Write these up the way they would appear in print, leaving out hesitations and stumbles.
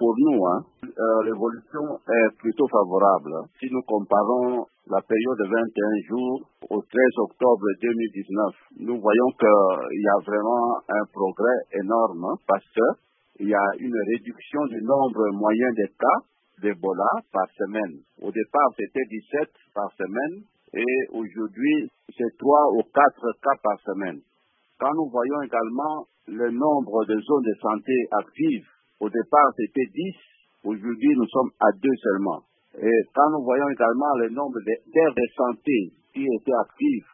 pour nous, l'évolution est plutôt favorable. Si nous comparons la période de 21 jours au 13 octobre 2019, nous voyons qu'il y a vraiment un progrès énorme parce qu'il y a une réduction du nombre moyen de cas d'Ebola par semaine. Au départ, c'était 17 par semaine et aujourd'hui, c'est 3 ou 4 cas par semaine. Quand nous voyons également le nombre de zones de santé actives, au départ, c'était 10. Aujourd'hui, nous sommes à 2 seulement. Et quand nous voyons également le nombre d'aires de santé qui étaient actives,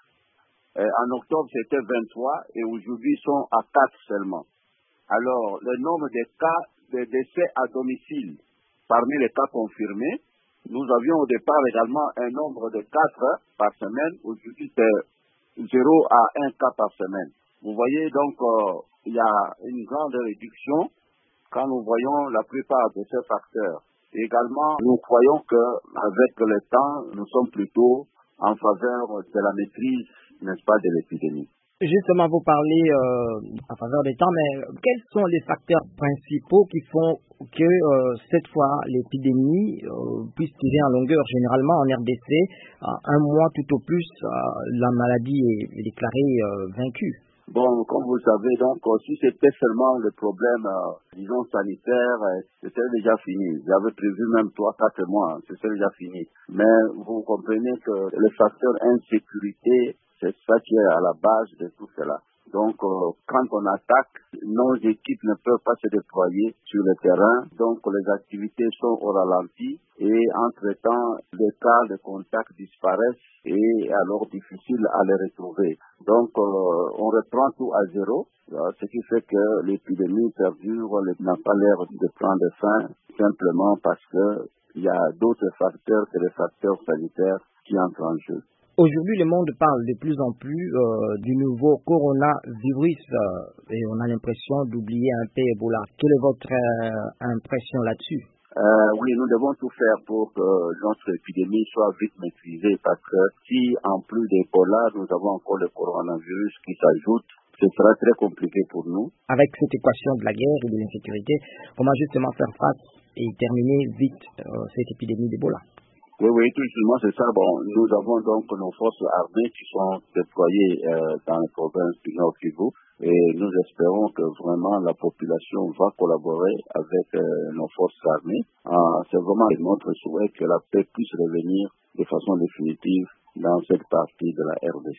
en octobre, c'était 23 et aujourd'hui, ils sont à 4 seulement. Alors, le nombre de cas de décès à domicile, parmi les cas confirmés, nous avions au départ également un nombre de 4 par semaine. Aujourd'hui, c'est 0 à 1 cas par semaine. Vous voyez donc, il y a une grande réduction quand nous voyons la plupart de ces facteurs. Et également, nous croyons qu'avec le temps, nous sommes plutôt en faveur de la maîtrise, n'est-ce pas, de l'épidémie. Justement, vous parlez en faveur des temps, mais quels sont les facteurs principaux qui font que cette fois l'épidémie puisse tirer en longueur? Généralement en RDC, un mois tout au plus, la maladie est déclarée vaincue. Bon, comme vous le savez, donc, si c'était seulement le problème, disons, sanitaire, c'était déjà fini. J'avais prévu même 3-4 mois, c'était déjà fini. Mais vous comprenez que le facteur insécurité, c'est ça qui est à la base de tout cela. Donc, quand on attaque, nos équipes ne peuvent pas se déployer sur le terrain. Donc, les activités sont au ralenti et entre-temps, les cas de contact disparaissent et alors difficile à les retrouver. Donc, on reprend tout à zéro, ce qui fait que l'épidémie perdure, n'a pas l'air de prendre fin, simplement parce qu'il y a d'autres facteurs que les facteurs sanitaires qui entrent en jeu. Aujourd'hui, le monde parle de plus en plus du nouveau coronavirus et on a l'impression d'oublier un peu Ebola. Quelle est votre impression là-dessus? Oui, nous devons tout faire pour que notre épidémie soit vite maîtrisée parce que si en plus d'Ebola, nous avons encore le coronavirus qui s'ajoute, ce sera très compliqué pour nous. Avec cette équation de la guerre et de l'insécurité, comment justement faire face et terminer vite cette épidémie d'Ebola? Oui, tout simplement, c'est ça. Bon, nous avons donc nos forces armées qui sont déployées dans les provinces du Nord Kivu et nous espérons que vraiment la population va collaborer avec nos forces armées. C'est vraiment notre souhait que la paix puisse revenir de façon définitive dans cette partie de la RDC.